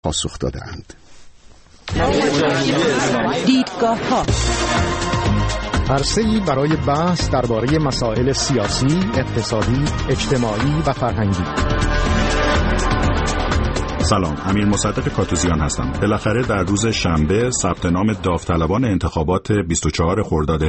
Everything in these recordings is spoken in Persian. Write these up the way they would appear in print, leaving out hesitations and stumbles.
پاسخ دادند. دیدگاه‌ها عرصه‌ای برای بحث درباره مسائل سیاسی، اقتصادی، اجتماعی و فرهنگی. سلام، امیر مصدق کاتوزیان هستم. بالاخره در روز شنبه ثبت نام داوطلبان انتخابات 24 خرداد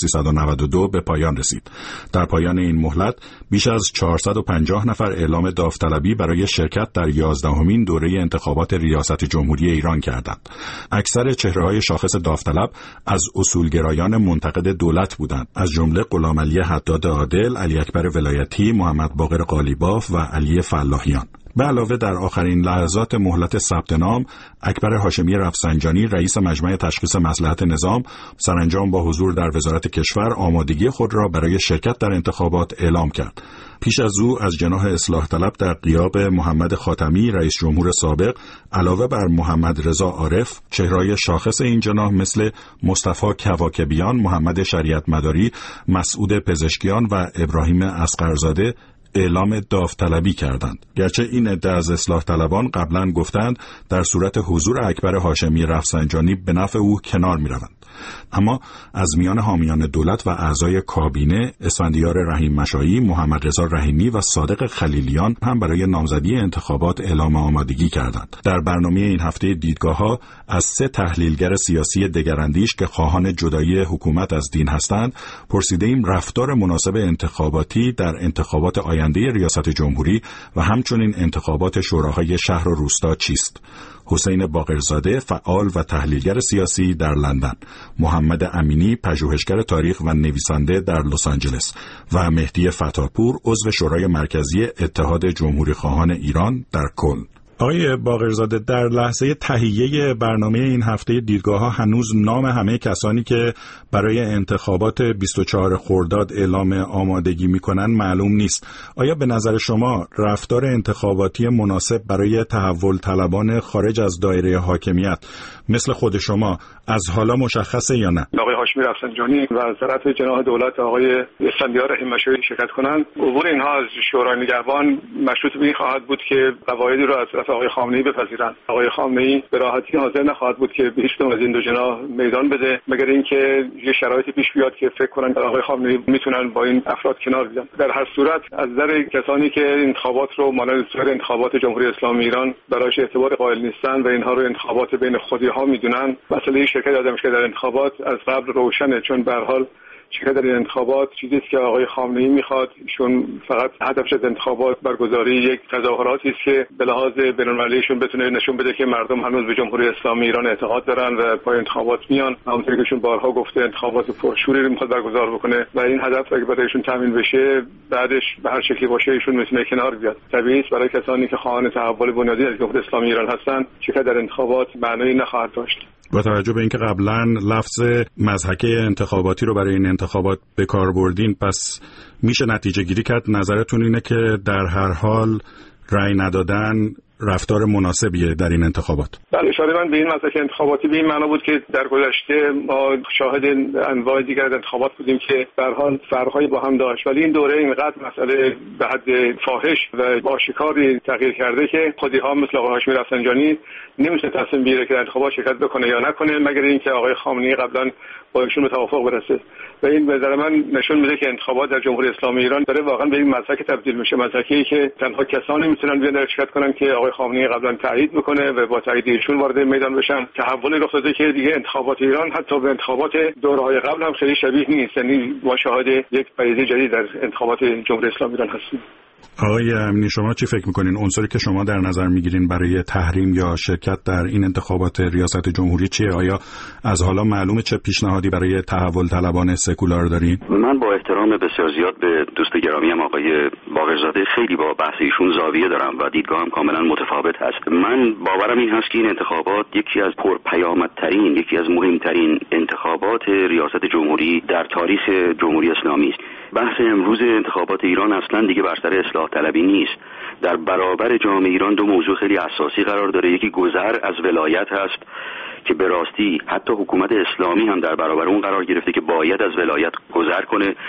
1392 به پایان رسید. در پایان این مهلت بیش از 450 نفر اعلام داوطلبی برای شرکت در 11مین دوره انتخابات ریاست جمهوری ایران کردند. اکثر چهره‌های شاخص داوطلب از اصولگرایان منتقد دولت بودند، از جمله غلامعلی حداد عادل، علی اکبر ولایتی، محمد باقر قالیباف و علی فلاحیان. به علاوه در آخرین لحظات مهلت ثبت نام، اکبر هاشمی رفسنجانی رئیس مجمع تشخیص مصلحت نظام سرانجام با حضور در وزارت کشور آمادگی خود را برای شرکت در انتخابات اعلام کرد. پیش از او از جناح اصلاح طلب در غیاب محمد خاتمی رئیس جمهور سابق علاوه بر محمد رضا عارف، چهره‌های شاخص این جناح مثل مصطفی کواکبیان، محمد شریعت مداری، مسعود پزشکیان و ابراهیم اصغرزاده اعلام داوطلبی کردند. گرچه این عده از اصلاح طلبان قبلا گفتند در صورت حضور اکبر هاشمی رفسنجانی به نفع او کنار می روند. اما از میان حامیان دولت و اعضای کابینه اسفندیار رحیم مشایی، محمد رضا رحیمی و صادق خلیلیان هم برای نامزدی انتخابات اعلام آمادگی کردند. در برنامه این هفته دیدگاه‌ها از 3 تحلیلگر سیاسی دگراندیش که خواهان جدایی حکومت از دین هستند پرسیدیم رفتار مناسب انتخاباتی در انتخابات آینده ریاست جمهوری و همچنین انتخابات شوراهای شهر و روستا چیست. حسین باقرزاده فعال و تحلیلگر سیاسی در لندن، محمد امینی پژوهشگر تاریخ و نویسنده در لس آنجلس و مهدی فتاپور عضو شورای مرکزی اتحاد جمهوری خواهان ایران در کلن. آقای باقرزاده، در لحظه تهیه برنامه این هفته دیدگاه‌ها هنوز نام همه کسانی که برای انتخابات 24 خرداد اعلام آمادگی می‌کنند معلوم نیست. آیا به نظر شما رفتار انتخاباتی مناسب برای تحول طلبان خارج از دایره حاکمیت مثل خود شما از حالا مشخصه یا نه؟ آقای هاشمی رفسنجانی و از طرف جناح دولت آقای اسفندیار رحیم مشایی شرکت کنند، عبور اینها از شورای نگهبان مشروط به این خواهد بود که قواعدی را از طرف آقای خامنه‌ای بپذیرند. آقای خامنه‌ای به راحتی حاضر نخواهد بود که به هیچ کدوم از این دو جناح میدان بده مگر اینکه یه شرایطی پیش بیاد که فکر کنن آقای خامنه‌ای میتونن با این افراد کنار بیان. در هر صورت از نظر کسانی که انتخابات رو مانند انتخابات جمهوری اسلامی ایران برایش اعتبار قائل نیستن و اینها رو انتخابات بین خودی‌ها میدونن، مسئله شرکت در انتخابات از قبل روشنه، چون به هر حال شرکت در انتخابات چیزی است که آقای خامنه‌ای میخواد. ایشون فقط هدفش از انتخابات برگزاری یک تظاهراتی است که به لحاظ بین‌المللیشون بتونه نشون بده که مردم هنوز به جمهوری اسلامی ایران اعتقاد دارن و پای انتخابات میان. همونطوری که ایشون بارها گفته انتخابات پرشوری رو میخواد برگزار بکنه و این هدف اگه برایشون تامین بشه بعدش به هر شکلی باشه ایشون میتونه کنار بیاد. طبیعی است برای کسانی که خواهان تحول بنیادی از جمهوری اسلامی ایران هستن شرکت در انتخابات معنی نخواهد داشت. با توجه به اینکه قبلا لفظ مضحکه انتخاباتی رو برای این انتخابات به کار بردین، پس میشه نتیجه گیری کرد نظرتون اینه که در هر حال رأی ندادن رفتار مناسبیه در این انتخابات؟ بله، اشاره من به این مسئله انتخاباتی به این معنا بود که در گذشته ما شاهد انواع دیگر از انتخابات بودیم که به هر حال فرق‌هایی با هم داشت، ولی این دوره اینقدر مسئله به حد فاحش و آشکاری تغییر کرده که خودی‌ها مثل آقای هاشمی رفسنجانی نمیشه تصمیم بگیره که انتخابات شرکت بکنه یا نکنه مگر اینکه آقای خامنه‌ای قبلا با ایشون به توافق برسه. و این به نظر من نشون میده که انتخابات در جمهوری اسلامی ایران داره واقعا به این مسئله تبدیل میشه، مسئله‌ای که تنها کسانی میتونن بیان شرکت کنن که آقای خامنه‌ای قبلا تایید میکنه و با تایید ایشون وارد میدان بشن. تحولی رخ داده که دیگه انتخابات ایران حتی به انتخابات دوره‌های قبل هم خیلی شبیه نیست، یعنی ما شاهد یک پدیده جدید در انتخابات جمهوری اسلامی ایران هستیم. آقای امینی، شما چی فکر میکنین؟ عنصری که شما در نظر میگیرین برای تحریم یا شرکت در این انتخابات ریاست جمهوری چیه؟ آیا از حالا معلومه چه پیشنهادی برای تحول طلبان سکولار دارین؟ من با احترام بسیار زیاد به دوست گرامیم آقای باقرزاده خیلی با بحث ایشون زاویه دارم و دیدگاهم کاملا متفاوت هست. من باورم این هست که این انتخابات یکی از پرپیامدترین، یکی از مهمترین انتخابات ریاست جمهوری در تاریخ جمهوری اسلامی است. بحث امروز انتخابات ایران اصلا دیگه بر سر اصلاح طلبی نیست. در برابر جامعه ایران دو موضوع خیلی اساسی قرار داره. یکی گذر از ولایت هست که به راستی حتی حکومت اسلامی هم در برابر اون قرار گرفته که باید از ولایت گذر کنه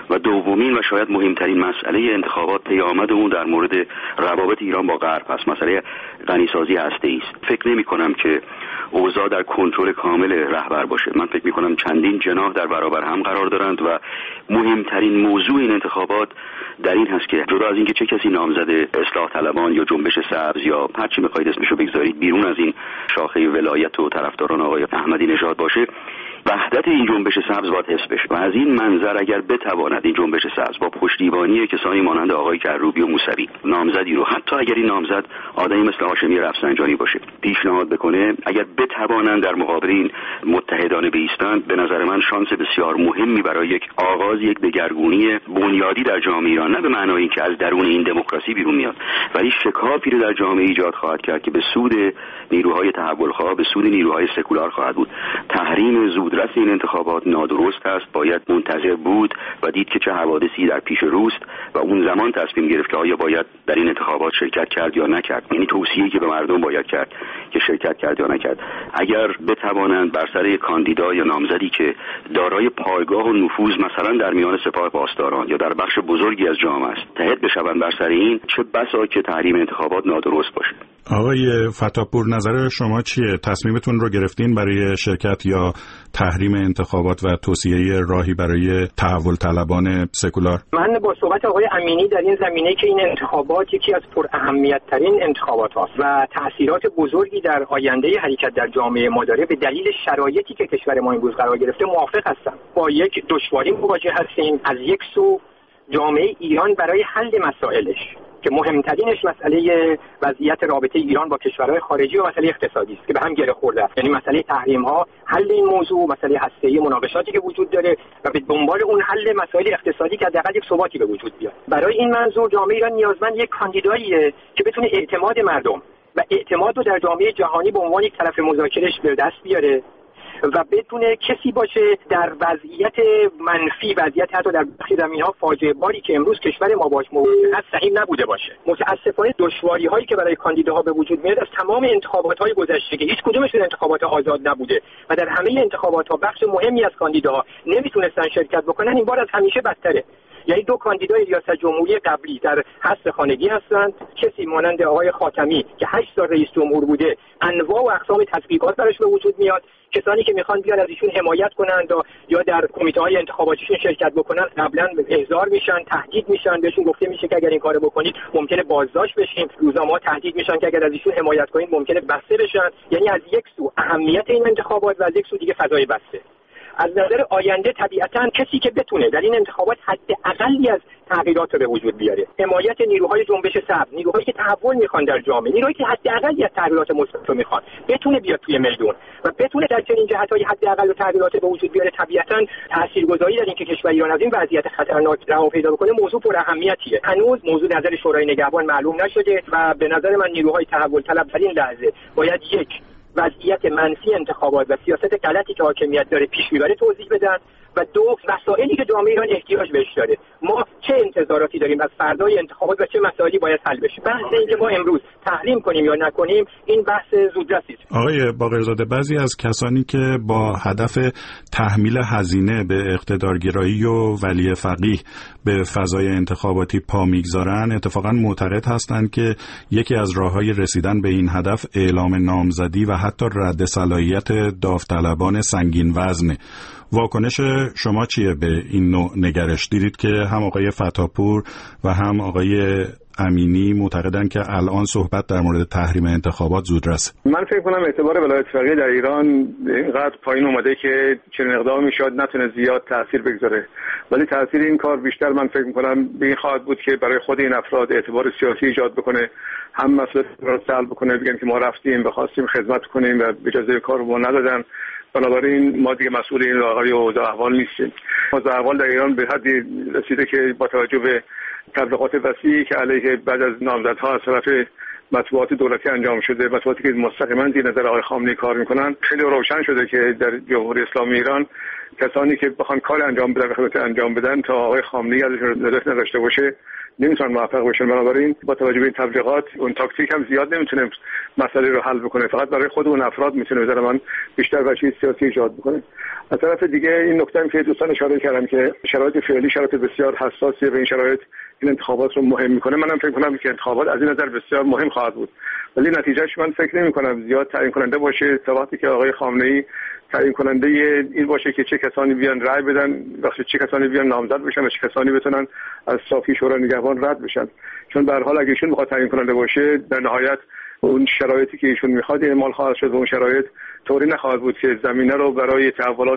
و دومین و شاید مهمترین مسئله انتخابات پیامد اون در مورد روابط ایران با غرب است، مسئله غنیسازی هسته‌ای است. فکر نمی‌کنم که اوضاع در کنترل کامل رهبر باشه. من فکر می‌کنم چندین جناح در برابر هم قرار دارند و مهمترین موضوع این انتخابات در این هست که جدا از اینکه چه کسی نامزد اصلاح طلبان یا جنبش سبز یا هر چی می‌خواید اسمشو بگذارید بیرون از این شاخه ولایت و طرفداران آقای احمدی نژاد باشه، وحدت این جنبش سبز باید حفظ بشه و از این منظر اگر بتواند این جنبش سبز با پشتیبانی کسانی مانند آقای کروبی و موسوی نامزدی رو، حتی اگر این نامزد آدمی مثل هاشمی رفسنجانی باشه، پیشنهاد بکنه، اگر بتوانند در مقابل این متحدانه بایستند، به نظر من شانس بسیار مهمی برای یک آغاز یک دگرگونی بنیادی در جامعه ایران، نه به معنای اینکه از درون این دموکراسی بیرون میاد، ولی شکافی رو در جامعه ایجاد خواهد کرد که به سود نیروهای تحولخواه، به سود نیروهای سکولار خواهد بود. تحریم زودرس این انتخابات نادرست است، باید منتظر بود و دید که چه حوادثی در پیش روست و اون زمان تصمیم گرفت که آیا باید در این انتخابات شرکت کرد یا نکرد. یعنی توصیه‌ای که به مردم باید کرد که شرکت کرد یا نکرد. اگر بتوانند بر سر کاندیدا یا نامزدی که دارای پایگاه و نفوذ مثلا در میان سپاه پاسداران یا در بخش بزرگی از جامعه است تحت بشوند بر سر این، چه بسا که تحریم انتخابات نادرست باشه. آقای فتاپور، نظر شما چیه؟ تصمیمتون رو گرفتین برای شرکت یا تحریم انتخابات و توصیه راهی برای تحول طلبان سکولار؟ من با صحبت آقای امینی در این زمینه که این انتخابات یکی از پر اهمیت ترین انتخابات هاست و تأثیرات بزرگی در آینده حرکت در جامعه ما داره به دلیل شرایطی که کشور ما امروز قرار گرفته موافق هستم. با یک دشواری مواجه هستیم. از یک سو جامعه ایران برای حل مسائلش که مهمترینش مسئله وضعیت رابطه ایران با کشورهای خارجی و مسئله اقتصادی است که به هم گره خورده است، یعنی مسئله تحریم ها، حل این موضوع، مسئله هسته‌ای مناقشاتی که وجود داره و به دنبال اون حل مسائل اقتصادی که حداقل یک ثباتی به وجود بیاد. برای این منظور جامعه ایران نیازمند یک کاندیداییه که بتونه اعتماد مردم و اعتماد رو در جامعه جهانی به عنوان یک طرف مذاکرهش به دست بیاره و بدون کسی باشه در وضعیت منفی، وضعیت حتی در برخی زمینه‌ها فاجعه باری که امروز کشور ما باش مواجه هست سهیم نبوده باشه. متاسفانه دشواری‌هایی که برای کاندیداها به وجود میاد از تمام انتخابات‌های گذشته که هیچ کدومش انتخابات آزاد نبوده و در همه انتخابات‌ها بخش مهمی از کاندیداها نمیتونستن شرکت بکنن، این بار از همیشه بدتره. یعنی دو کاندیدای ریاست جمهوری قبلی در حبس خانگی هستند، کسی مانند آقای خاتمی که 8 سال رئیس جمهور بوده انواع و اقسام تضییقات براش به وجود میاد، کسانی که میخوان بیان از ایشون حمایت کنند یا در کمیته‌های انتخاباتیشون شرکت بکنن قبلا احضار میشن، تهدید میشن، بهشون گفته میشه که اگر این کارو بکنید ممکنه بازداشت بشین، روزنامه‌ها تهدید میشن که اگر از ایشون حمایت کنید ممکنه بسته بشن. یعنی از یک سو اهمیت این انتخابات و از یک سو دیگه فضای بسته. از نظر آینده طبیعتاً کسی که بتونه در این انتخابات حداقلی از تغییرات رو به وجود بیاره، حمایت نیروهای جنبش سبز، نیروهایی که تحول میخوان در جامعه، نیروهایی که حداقلی از تغییرات مثبت رو میخوان، بتونه بیاد توی میدون و بتونه در چنین جهت‌های حداقل تغییرات به وجود بیاره، طبیعتاً تاثیرگذاری در اینکه کشور ایران از این وضعیت خطرناک رها پیدا بکنه موضوع پر اهمیتیه. هنوز موضوع نظر شورای نگهبان معلوم نشده و به نظر من نیروهای تحول طلب در این لحظه باید یک وضعیت منفی انتخابات و سیاست غلطی که حاکمیت داره پیش میبره توضیح بدن و دو مسائلی که جامعه ایران احتیاج بهش داره. ما چه انتظاراتی داریم از فردای انتخابات و چه مسائلی باید حل بشه. بحث اینکه ما امروز تحریم کنیم یا نکنیم این بحث زودرسی است. آقای باقرزاده، بعضی از کسانی که با هدف تحمیل هزینه به اقتدارگرایی و ولی فقیه به فضای انتخاباتی پا میگذارن اتفاقا معتقد هستند که یکی از راههای رسیدن به این هدف اعلام نامزدی و حتی رد صلاحیت داوطلبان سنگین وزنه. واکنش شما چیه به این نوع نگرش؟ دیدید که هم آقای فتاپور و هم آقای امینی معتقدن که الان صحبت در مورد تحریم انتخابات زودرسه. من فکر کنم اعتبار ولایت فقیه در ایران اینقدر پایین اومده که چنین اقدامی شاید نتونه زیاد تاثیر بگذاره، ولی تاثیر این کار بیشتر من فکر می‌کنم به این خواهد بود که برای خود این افراد اعتبار سیاسی ایجاد بکنه، هم مسئله رو سلب بکنه، بگن که ما رفتیم بخواستیم خدمت کنیم و اجازه کار رو ندادن، بنابراین ما دیگه مسئول این راههای اوضاع احوال نیستیم. اوضاع احوال در ایران به حدی رسیده که با توجه به تبلیغات وسیعی که علیه بعد از نامزدها از طرف مطبوعات دولتی انجام شده، مطبوعاتی که مستقیما زیر نظر آقای خامنه‌ای کار میکنن، خیلی روشن شده که در جمهوری اسلامی ایران کسانی که بخوان کار انجام بدن و خدمت انجام بدن تا آقای خامنه‌ای ازش نظارت نداشته باشه نمیتونن موفق بشن. بنابراین با توجه به این تبلیغات اون تاکتیک هم زیاد نمیتونه مسئله رو حل بکنه، فقط برای خود اون افراد میتونه به نظر من بیشتر وجهی سیاسی ایجاد بکنه. از طرف دیگه این نکته که دوستان اشاره کردن که شرایط فعلی شرایط بسیار حساسیه و این شرایط این انتخابات رو مهم میکنه. منم فکر کنم که انتخابات از این نظر بسیار مهم خواهد بود، ولی نتیجهش من فکر نمی‌کنم زیاد تعیین کننده باشه تا وقتی که آقای خامنه‌ای تعیین کننده این باشه که چه کسانی بیان رأی بدن، وقتی چه کسانی بیان نامزد بشن و چه کسانی بتونن از صافی شورای نگهبان رد بشن. چون به هر حال اگه ایشون بخواد تعیین کننده باشه در نهایت اون شرایطی که ایشون میخواد اعمال خواهد شد و اون شرایط طوری نخواهد بود که زمینه رو برای تحولات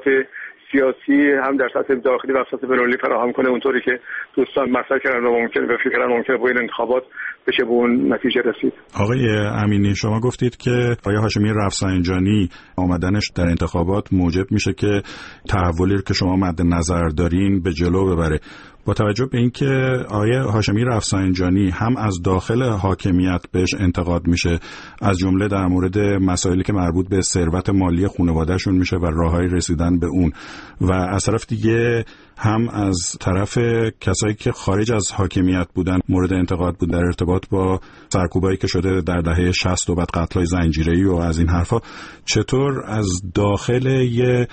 سیاسی هم در سطح داخلی و سطح بین‌المللی فراهم کنه اونطوری که دوستان مطرح کردن و ممکن به فکر ممکن با این انتخابات بشه به اون نتیجه رسید. آقای امینی، شما گفتید که آقای هاشمی رفسنجانی آمدنش در انتخابات موجب میشه که تحولی که شما مد نظر دارین به جلو ببره. با توجه به اینکه آقای هاشمی رفسنجانی هم از داخل حاکمیت بهش انتقاد میشه، از جمله در مورد مسائلی که مربوط به ثروت مالی خانواده‌شون میشه و راههای رسیدن به اون، و از طرف دیگه هم از طرف کسایی که خارج از حاکمیت بودن مورد انتقاد بود در ارتباط با سرکوبایی که شده در دهه 60 و بعد قتل‌های زنجیره‌ای و از این حرفا، چطور از داخل یه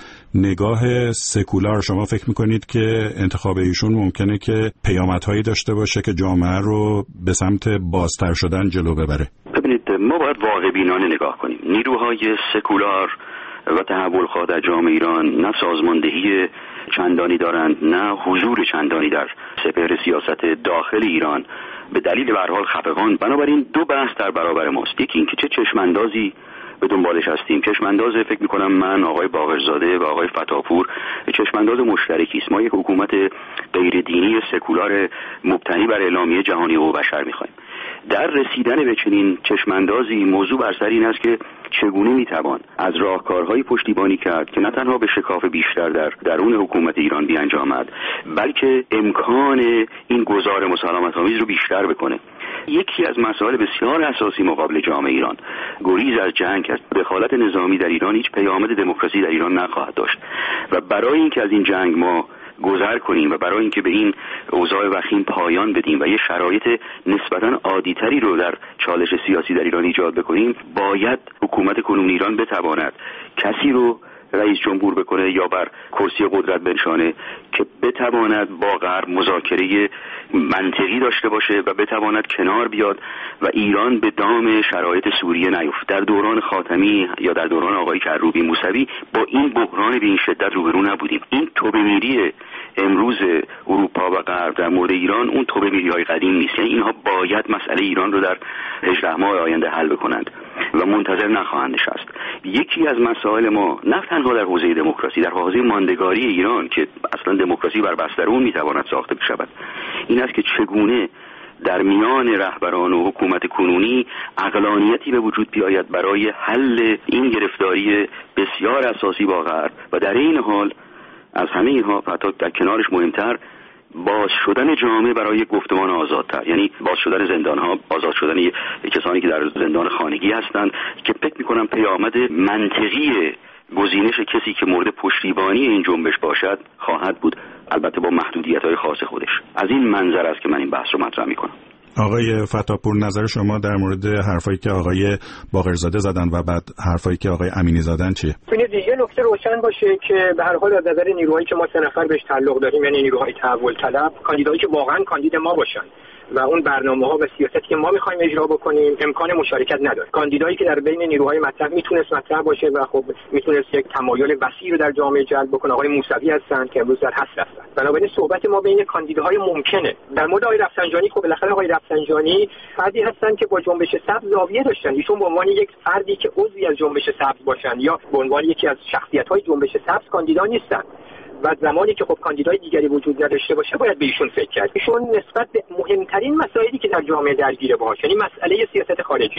نگاه سکولار شما فکر میکنید که انتخاب ایشون ممکنه که پیامدهایی داشته باشه که جامعه رو به سمت بازتر شدن جلو ببره؟ ببینید، ما باید واقع بینانه نگاه کنیم. نیروهای سکولار و تحولخواه در جامعه ایران نه سازماندهی چندانی دارند، نه حضور چندانی در سپهر سیاست داخل ایران به دلیل به هر حال خفقان. بنابراین دو بحث در برابر ماست. یکی اینکه چه چشماندازی به دنبالش هستیم. چشمانداز فکر می‌کنم من، آقای باقرزاده و آقای فتاپور چشمانداز مشترکی است. ما یک حکومت غیر دینی سکولار مبتنی بر اعلامیه جهانی حقوق بشر می‌خوایم. در رسیدن به چنین چشماندازی موضوع بر سر این است که چگونه میتوان از راهکارهای پشتیبانی کرد که نه تنها به شکاف بیشتر در درون حکومت ایران بیانجامد، بلکه امکان این گذار مسالمت‌آمیز رو بیشتر بکنه. یکی از مسائل بسیار اساسی مقابل جامعه ایران گریز از جنگ است. دخالت نظامی در ایران هیچ پیامد دموکراسی در ایران نخواهد داشت و برای اینکه از این جنگ ما گذر کنیم و برای اینکه به این اوضاع وخیم پایان بدیم و یه شرایط نسبتاً عادی‌تری رو در چالش سیاسی در ایران ایجاد بکنیم، باید حکومت کنونی ایران بتواند کسی رو رئیس جمهور بکنه یا بر کرسی قدرت بنشانه که بتواند با غرب مذاکره منطقی داشته باشه و بتواند کنار بیاد و ایران به دام شرایط سوریه نیفته. در دوران خاتمی یا در دوران آقای کروبی موسوی با این بحران به این شدت روبرو نبودیم. این توبه‌میری امروز اروپا و غرب در مورد ایران اون توبه‌میری‌های قدیم نیست. یعنی اینها باید مسئله ایران رو در 18 ماه آینده حل بکنند و منتظر نخواهند نشست. یکی از مسائل ما نه تنها در حوزه دموکراسی، در حوزه ماندگاری ایران که اصلا دموکراسی بر بستر اون میتواند ساخته بشود، این است که چگونه در میان رهبران و حکومت کنونی عقلانیتی به وجود بیاید برای حل این گرفتاری بسیار اساسی با غرب و در این حال از همه اینها حتی در کنارش مهمتر باز شدن جامعه برای گفتمان آزادتر، یعنی باز شدن زندان‌ها، آزاد شدن کسانی که در زندان خانگی هستند که فکر می‌کنم پیامد منطقی گزینش کسی که مورد پشتیبانی این جنبش باشد خواهد بود، البته با محدودیت‌های خاص خودش. از این منظر است که من این بحث رو مطرح می‌کنم. آقای فتاپور، نظر شما در مورد حرفایی که آقای باقرزاده زدن و بعد حرفایی که آقای امینی زدن چیه؟ ببینید، یه نکته روشن باشه که به هر حال از نظر نیروهایی که ما 3 نفر بهش تعلق داریم، یعنی نیروهای تحول طلب، کاندیدایی که واقعا کاندید ما باشن و اون برنامه‌ها و سیاستی که ما می‌خوایم اجرا بکنیم امکان مشارکت نداره. کاندیدایی که در بین نیروهای مطرح میتونست مطرح باشه و خب میتونست یک تمایل وسیع رو در جامعه جلب بکنه، آقای موسوی هستن که امروز در حبس هستن. بنابراین صحبت ما بین کاندیداهای ممکنه. در مورد آقای رفسنجانی، خب بالاخره آقای رفسنجانی فردی هستن که با جنبش سبز زاویه داشتن. ایشون به عنوان یک فردی که عضوی از جنبش سبز باشن یا به عنوان یکی از شخصیت‌های جنبش سبز کاندیدا نیستن. و زمانی که خب کاندیدای دیگری وجود نداشته باشه باید به ایشون فکر کرد. ایشون نسبت به مهمترین مسائلی که در جامعه درگیره باهاش، یعنی مسئله سیاست خارجی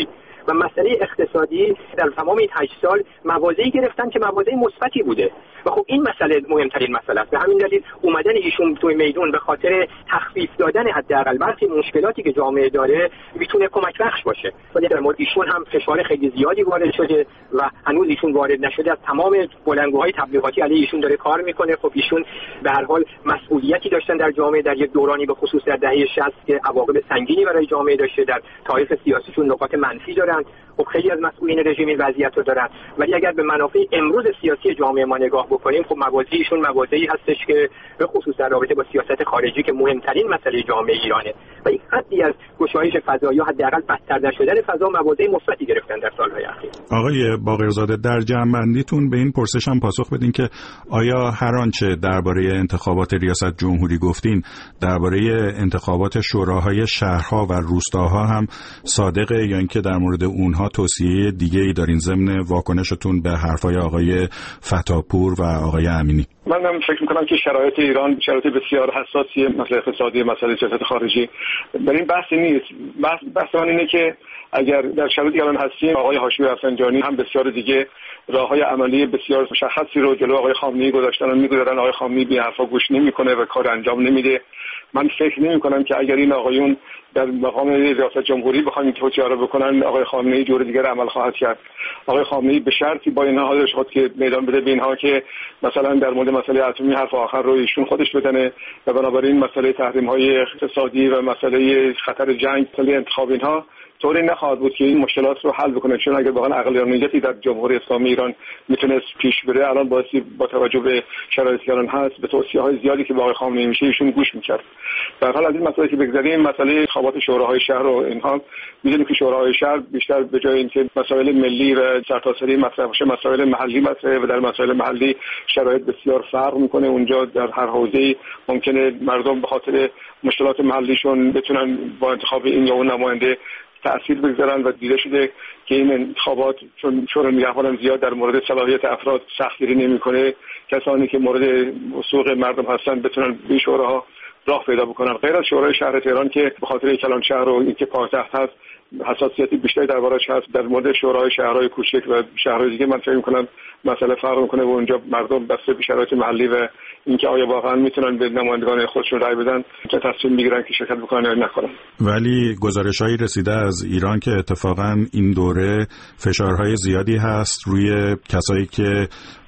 و مسئله اقتصادی در تمام این 8 سال موازی گرفتن که موازی مثبتی بوده و خب این مسئله مهمترین مسئله است. به همین دلیل اومدن ایشون توی میدون به خاطر تخفیف دادن حداقل برخی مشکلاتی که جامعه داره میتونه کمک بخش باشه. ولی در مورد ایشون هم فشار خیلی زیادی وارد شده و هنوز ایشون وارد نشده. از تمام بلندگوهای تبلیغاتی علیه ایشون داره کار میکنه. خب ایشون به هر حال مسئولیتی داشتن در جامعه در یک دورانی به خصوص در دهه 60 که عواقب سنگینی برای جامعه داشته. در تاریخ سیاسیشون نکات منفی دارن. خب خیلی از مسئولین رژیم این وضعیت رو دارن، ولی اگر به منافع امروز سیاسی جامعه ما نگاه بکنیم خب موازیشون موازی هستش که به خصوص در رابطه با سیاست خارجی که مهمترین مسئله جامعه ایرانه و یک حدی از گشایش فضا یا حداقل بدتر نشدن فضا موازی مثبتی گرفتن در سالهای اخیر. آقای باقرزاده، در جمع‌بندیتون به این پرسش هم پاسخ بدین که آیا هر آنچه درباره انتخابات ریاست جمهوری گفتین درباره انتخابات شوراهای شهرها و روستاها هم صادقه یا اینکه در مورد اونها توصیه دیگه‌ای دارین ضمن واکنشتون به حرفای آقای فتاپور و آقای امینی؟ من فکر می‌کنم که شرایط ایران شرایط بسیار حساسیه، مسئله اقتصادی، مسئله سیاست خارجی. در این بحث نیست. بحث من اینه که اگر در شرایطی که الان هستیم آقای هاشمی رفسنجانی هم بسیار دیگه راه‌های عملی بسیار مشخصی رو جلو آقای خامنه‌ای گذاشتن و می‌گذارن. آقای خامنه‌ای به حرفا گوش نمی‌کنه و کار انجام نمیده. من فکر نمی‌کنم که اگر این آقایون در مقام ریاست جمهوری بخوایم این توصیه رو بکنن آقای خامنه‌ای جور دیگر عمل خواهد کرد. آقای خامنه‌ای به شرطی با اینها حاضر شد که میدان بده به اینها که مثلا در مورد مسئله اتمی حرف آخر رو ایشون خودش بزنه و بنابراین مسئله تحریم‌های اقتصادی و مسئله خطر جنگ، مسئله انتخاب اینها طوری نخواهد بود که این مشکلات رو حل بکنه. چون اگر واقعا اقلیت‌ی در جمهوری اسلامی ایران میتونست پیش بره الان با توجه به شرایطی که الان هست به توصیه‌های زیادی که با آقای خامنه‌ای میشه ایشون گوش می‌کرد. در حال از این مسئله که بگذریم، مسئله انتخابات شوراهای شهر و اینها می‌دونیم که شوراهای شهر بیشتر به جای اینکه مسائل ملی و سرتاسری مطرح بشه مسائل محلی مطرحه و در مسائل محلی شرایط بسیار فرق می‌کنه. اونجا در هر حوزه‌ای ممکنه مردم به خاطر مشکلات محلیشون بتونن با انتخاب این یا اون نماینده تأثیر بگذارن و دیده شده که این انتخابات چون شورای نگهبان زیاد در مورد صلاحیت افراد سختگیری نمی‌کنه، کسانی که مورد وثوق مردم هستن بتونن به شوراها راه پیدا بکنن. غیر از شورای شهر تهران که به خاطر کلانشهر و اینکه پایتخت هست حساسیتی بیشتری دربارش هست، در مورد شورای شهرهای کوچک و شهرهای دیگه من فکر می‌کنم مسئله فرق می‌کنه و اونجا مردم بسته به شرایط محلی و اینکه آیا واقعا میتونن به نمایندگان خودشون رأی بدن که تصمیم بگیرن که شرکت بکنن یا نکنن. ولی گزارش‌هایی رسیده از ایران که اتفاقاً این دوره فشارهای زیادی هست روی کسایی که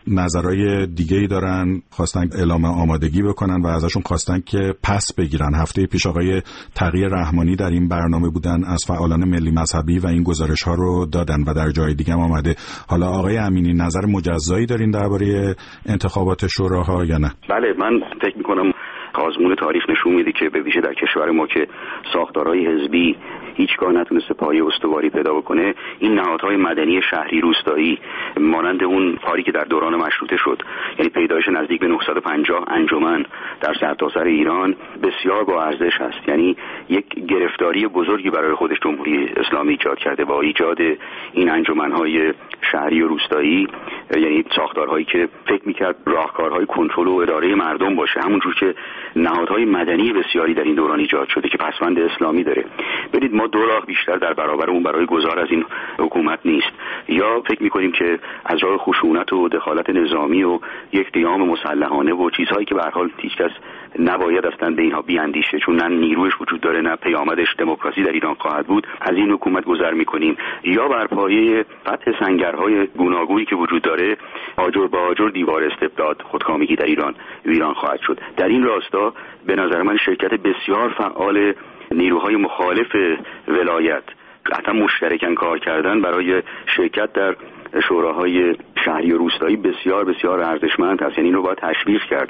نظرهای دیگه‌ای دارن، خواستن اعلام آمادگی بکنن و ازشون خواستن که پس بگیرن. هفته پیش آقای تقی رحمانی در این برنامه بودن، از فعالان ملی مذهبی و این گزارش‌ها رو دادن و در جای دیگه هم آمده. حالا آقای امینی نظر مجزایی دارین درباره انتخابات شوراها یا نه؟ بله، من فکر می‌کنم آزمون تاریخ نشون میده که به ویژه در کشور ما که ساختارهای حزبی هیچگاه نتونسته پایه استواری پیدا بکنه، این نهادهای مدنی شهری روستایی مانند اون کاری که در دوران مشروطه شد، یعنی پیدایش نزدیک به 950 انجمن در سرتاسر ایران، بسیار با ارزش هست. یعنی یک گرفتاری بزرگی برای خودش جمهوری اسلامی ایجاد کرده با ایجاد این انجمنهای شهری و روستایی، یعنی ساختارهایی که فکر می‌کرد راهکارهای کنترل و اداره مردم باشه، همونجور که نهادهای مدنی بسیاری در این دوران ایجاد شده که پسوند اسلامی داره. ببینید ما دو راه بیشتر در برابر اون برای گذار از این حکومت نیست. یا فکر می‌کنیم که از راه خشونت و دخالت نظامی و یک قیام مسلحانه و چیزهایی که به هر حال هیچکس نباید اصلا به اینها بیاندیشه چون نه نیرویش وجود داره نه پیامدش دموکراسی در ایران خواهد بود، از این حکومت گذر می‌کنیم. یا بر پایه فتح سنگرهای گوناگونی که وجود داره آجر با آجر دیوار استبداد خودکامگی در ایران خواهد شد. در این راستا به نظر من شرکت بسیار فعال نیروهای مخالف ولایت قطعا مشترکاً کار کردن برای شرکت در شوراهای شهری و روستایی بسیار بسیار ارزشمند است. یعنی این رو باید تشویق کرد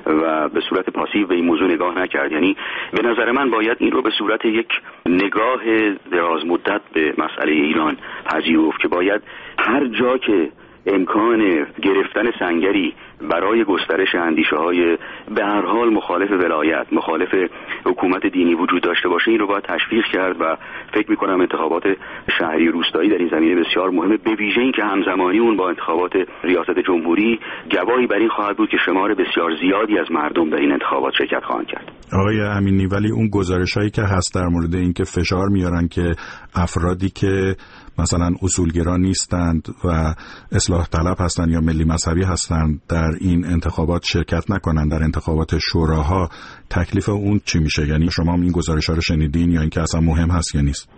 و به صورت پاسیو به این موضوع نگاه نکرد. یعنی به نظر من باید این رو به صورت یک نگاه دراز مدت به مسئله ایران پذیرفت که باید هر جا که امکان گرفتن سنگری برای گسترش اندیشه‌های به هر حال مخالف ولایت، مخالف حکومت دینی وجود داشته باشه این رو باید تشویق کرد و فکر می‌کنم انتخابات شهری روستایی در این زمینه بسیار مهمه، به ویژه اینکه همزمانی اون با انتخابات ریاست جمهوری گواهی بر این خواهد بود که شمار بسیار زیادی از مردم در این انتخابات شرکت خواهند کرد. آقای امینی، ولی اون گزارش‌هایی که هست در مورد این که فشار میارن که افرادی که مثلا اصولگرا نیستند و اصلاح طلب هستند یا ملی مذهبی هستند در این انتخابات شرکت نکنند در انتخابات شوراها، تکلیف اون چی میشه؟ یعنی شما هم این گزارش‌ها رو شنیدین یا اینکه اصلا مهم هست یا نیست؟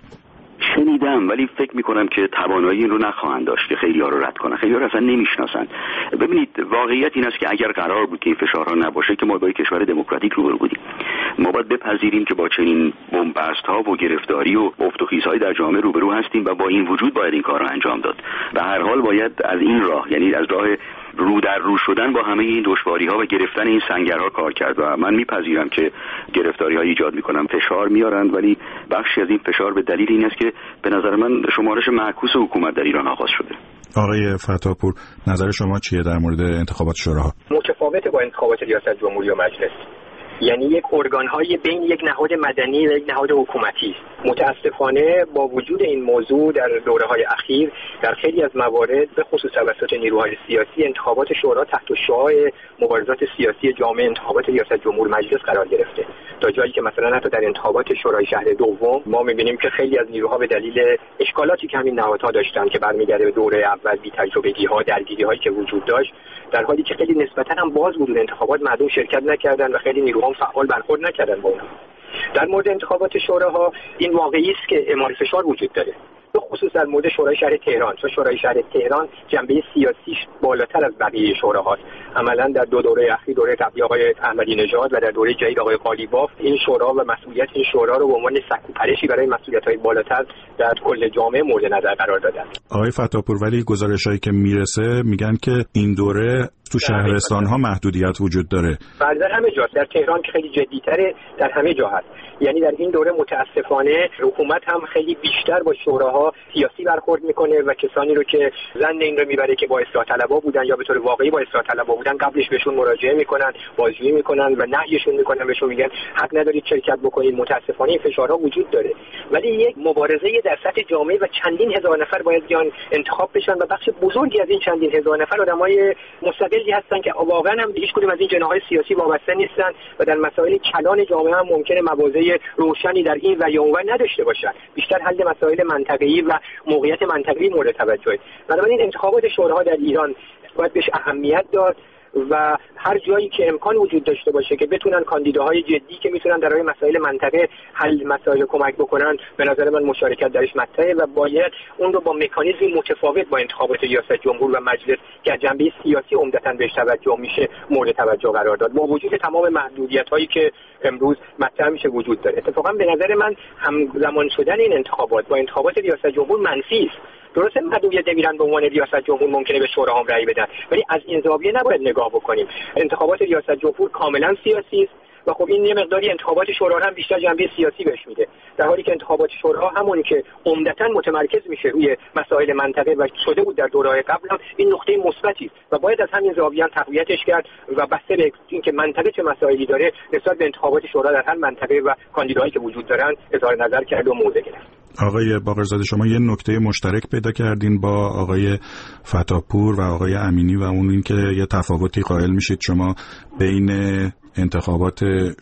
شنیدم، ولی فکر میکنم که توانایی این رو نخواهند داشت که خیلی ها رو رد کنن. خیلی ها رو اصلا نمیشناسن. ببینید، واقعیت این است که اگر قرار بود که این فشارها نباشه که ما با کشور دموکراتیک روبرو بودیم. ما باید بپذیریم که با چنین بنبست ها و گرفتاری و افت و خیزهای در جامعه روبرو هستیم و با این وجود باید این کار رو انجام داد. به هر حال باید از این راه، یعنی از راه رو در رو شدن با همه این دشواری‌ها و گرفتن این سنگرها کار کرد. و من میپذیرم که گرفتاری‌ها ایجاد میکنن، فشار میارن، ولی بخشی از این فشار به دلیل این است که به نظر من شمارش معکوس حکومت در ایران آغاز شده. آقای فتاپور، نظر شما چیه در مورد انتخابات شوراها؟ متفاوت با انتخابات ریاست جمهوری و مجلس. یعنی یک ارگان‌های بین یک نهاد مدنی و یک نهاد حکومتی. متاسفانه با وجود این موضوع در دوره‌های اخیر در خیلی از موارد به خصوص توسط نیروهای سیاسی انتخابات شورا تحت شعاع مبارزات سیاسی جامعه انتخابات ریاست جمهور مجلس قرار گرفته، تا جایی که مثلا حتی در انتخابات شورای شهر دوم ما می‌بینیم که خیلی از نیروها به دلیل اشکالاتی که همین نهادها داشتن که برمیگرده به دوره اول، بی‌تجربگی‌ها، درگیری‌هایی که وجود داشت، در حالی که خیلی نسبتاً هم باز بود انتخابات، مردم شرکت نکردن و خیلی نیروها فعال برخورد نکردن با اونها. در مورد انتخابات شوراها این واقعی است که اعمال فشار وجود داره، به خصوص در مورد شورای شهر تهران، چون شورای شهر تهران جنبه سیاسیش بالاتر از بقیه شوراهاست. عملاً در دو دوره اخیر، دوره قبلی آقای احمدی نژاد و در دوره جدید آقای قالیباف، این شورا و مسئولیت این شورا رو به عنوان سکوپرشی برای مسئولیت‌های بالاتر در کل جامعه مورد نظر قرار دادن. آقای فتاپور، ولی گزارشایی که میرسه میگن که این دوره تو شهرستان‌ها محدودیت وجود داره. در همه جا، در تهران که خیلی جدی‌تره، در همه جا هست. یعنی در این دوره متاسفانه حکومت هم خیلی بیشتر با شوراها سیاسی برخورد میکنه و کسانی رو که ظن این رو میبره که با اصلاح طلبها بودن یا به طور واقعی با اصلاح طلبها بودن، قبلش بهشون مراجعه میکنن، بازجویی میکنن و نهیشون میکنن، بهشون میگن حق ندارید شرکت بکنید. متاسفانه این فشارها وجود داره، ولی یک مبارزه در سطح جامعه و چندین هزار نفر باید بیان انتخاب بشن و بخش بزرگی از این چندین هزار نفر آدمای مستقلی هستن که واقعا هم هیچ کدوم از این جناح‌های سیاسی وابسته نیستن و در مسائل کلان جامعه هم ممکنه مواضع روشنی در این و یا اون نداشته باشن. بیشتر حل مسائل منطقه‌ای و موقعیت منطقه‌ای مورد توجهه. بنابراین انتخابات شوراها در ایران باید بهش اهمیت داد و هر جایی که امکان وجود داشته باشه که بتونن کاندیداهای جدی که میتونن در راه مسائل منطقه حل مسائل کمک بکنن، به نظر من مشارکت درش مطرحه و باید اون رو با مکانیزمی متفاوت با انتخابات ریاست جمهور و مجلس که جنبه سیاسی عمدتاً بهش توجه میشه مورد توجه قرار داد، با وجود تمام محدودیت‌هایی که امروز مطرح میشه وجود داره. اتفاقا به نظر من همزمان شدن این انتخابات با انتخابات ریاست جمهور منفی است. درسته محدودیت نمیرن به عنوان ریاست جمهور ممکنه به شورا هم رأی بدن، ولی از این زاویه نباید نگاه بکنیم. انتخابات ریاست جمهور کاملا سیاسی است و خب این یه مقداری انتخابات شورا هم بیشتر جنبه سیاسی بهش میده، در حالی که انتخابات شورا همون که عمدتاً متمرکز میشه روی مسائل منطقه و شده بود در دوره‌های قبل هم این نقطه مثبتی است و باید از همین زاویه تقویتش کرد و بسته به اینکه منطقه چه مسائلی داره نسبت به انتخابات شورا در هر منطقه و کاندیداهایی که وجود دارن اظهار نظر کرد و موضع گرفت. آقای باقرزاده، شما یه نکته مشترک پیدا کردین با آقای فتاپور و آقای امینی و اون این که یه تفاوتی قائل میشید شما بین انتخابات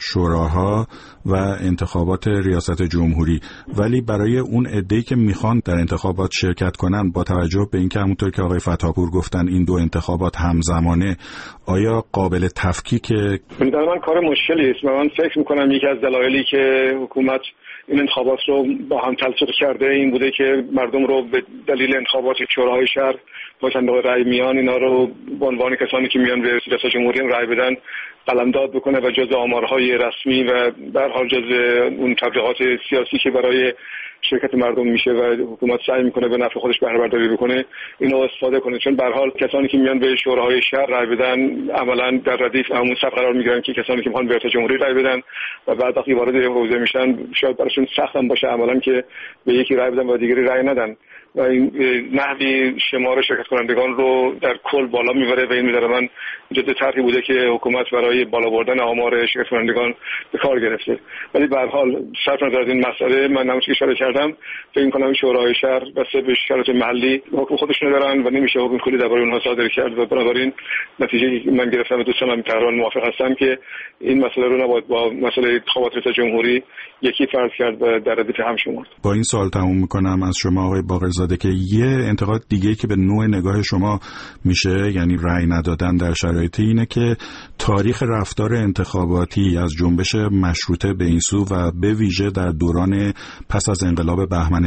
شوراها و انتخابات ریاست جمهوری، ولی برای اون عده‌ای که میخوان در انتخابات شرکت کنن با توجه به اینکه همونطور که آقای فتاپور گفتن این دو انتخابات همزمانه، آیا قابل تفکیکه؟ در من کار مشکلی است. من فکر میکنم یکی از دلایلی که حکومت این انتخابات رو با هم تلفیق کرده این بوده که مردم رو به دلیل انتخابات شوراهای شهر با صندوق رأی میان اینا رو به عنوان کسانی که میان به ریاست جمهوری رأی بدن قلمداد بکنه و جزء آمارهای رسمی و به هر حال جزء اون تبلیغات سیاسی که برای شرکت مردم میشه و حکومت سعی میکنه به نفع خودش بهره برداری بکنه اینو استفاده کنه. چون به هر حال کسانی که میان به شوراهای شهر رأی بدن عملاً در ردیف همون صف قرار میگیرن که کسانی که میخوان به ریاست جمهوری رأی بدن و بعد وقتی وارد حوزه میشن شاید براشون سخت هم باشه عملاً که به یکی رأی بدن و دیگری رأی ندن. و این نحوی شمار شرکت کنندگان رو در کل بالا میبره و این به نظر من جد طرحی بوده که حکومت برای بالا بردن آمار شرکت کنندگان به کار گرفته. ولی به هر حال صرف نظر از این مسئله من همونش که اشاره کردم فکر می‌کنم شورای شهر بسته به شرایط محلی حکم خودشون دارن و نمیشه حکم کلی درباره اونها صادر کرد و بنابراین نتیجه که من گرفتم دوستان هم تقریبا موافق هستم که این مسئله رو نباید با مسئله انتخابات ریاست جمهوری یکی فرض کرد و در ردیف هم شمرد. با این سوال تموم می‌کنم از شما آقای باقرزاده که یه انتقاد دیگه که به نوع نگاه شما میشه یعنی رأی ندادن در شرایط اینه که تاریخ رفتار انتخاباتی از جنبش مشروطه به این سو و به ویژه در دوران پس از انقلاب بهمن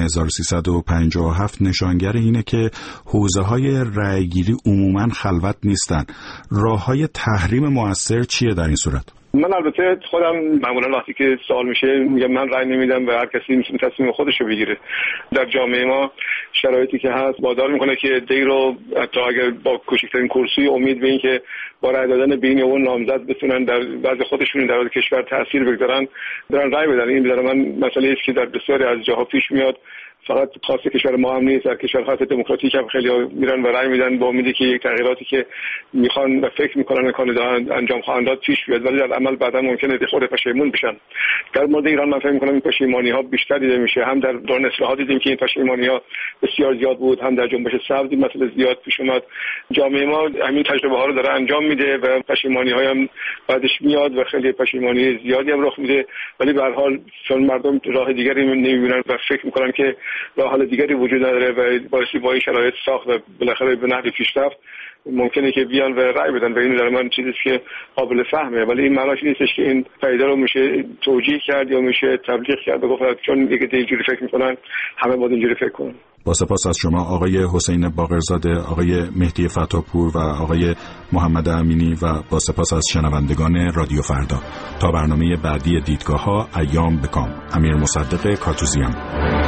1357 نشانگر اینه که حوزه‌های رأیگیری عموماً خلوت نیستن. راه‌های تحریم مؤثر چیه در این صورت؟ من البته خودم معمولا وقتی که سوال میشه میگم من رأی نمیدم و هر کسی میتونه تصمیم خودش رو بگیره. در جامعه ما شرایطی که هست وادار میکنه که دی رو حتی اگر با کوچکترین کرسی امید به این که با رأی دادن بین اون نامزد بتونن در وضع خودشون در کشور تاثیر بگذارن برن رأی بدن. این به نظر من مسئله است که در بسیاری از جاها پیش میاد. فقط خاص کشور ما هم نیست، در کشورهای دموکراتیک هم خیلی میرن و رأی میدن با امیدی که یک تغییراتی که میخوان و فکر میکنن کاندیدان انجام خواهند داد پیش بیاد، ولی در عمل بعدا ممکنه خود پشیمون بشن. در مورد ایران من فکر میکنم این پشیمانی ها بیشتر دیده میشه. هم در دوران اصلاحات دیدیم که این پشیمانی ها بسیار زیاد بود، هم در جنبش سبز این مسئله زیاد پیش اومد. جامعه ما همین تجربه ها رو داره انجام میده و پشیمانی های هم بعدش میاد و خیلی پشیمانی زیادی هم رخ میده، ولی به هر حال چون مردم راه دیگری نمیبینن و فکر میکنن که راه حل دیگری وجود نداره و باعث با این شرایط ساخت و بالاخره به نحو پیشرفت ممکنه که بیان و رأی بدن و این در من چیزی که قابل فهمه، ولی این معناش نیستش که این فایده رو میشه توجیه کرد یا میشه تبلیغ کرد و گفت چون دیگه اینجوری فکر میکنن همه باید اینجوری فکر کنن. با سپاس از شما آقای حسین باقرزاده، آقای مهدی فتاپور و آقای محمد امینی و با سپاس از شنوندگان رادیو فردا. تا برنامه بعدی دیدگاه‌ها، ایام بکام. امیر مصدق کاتوزیان.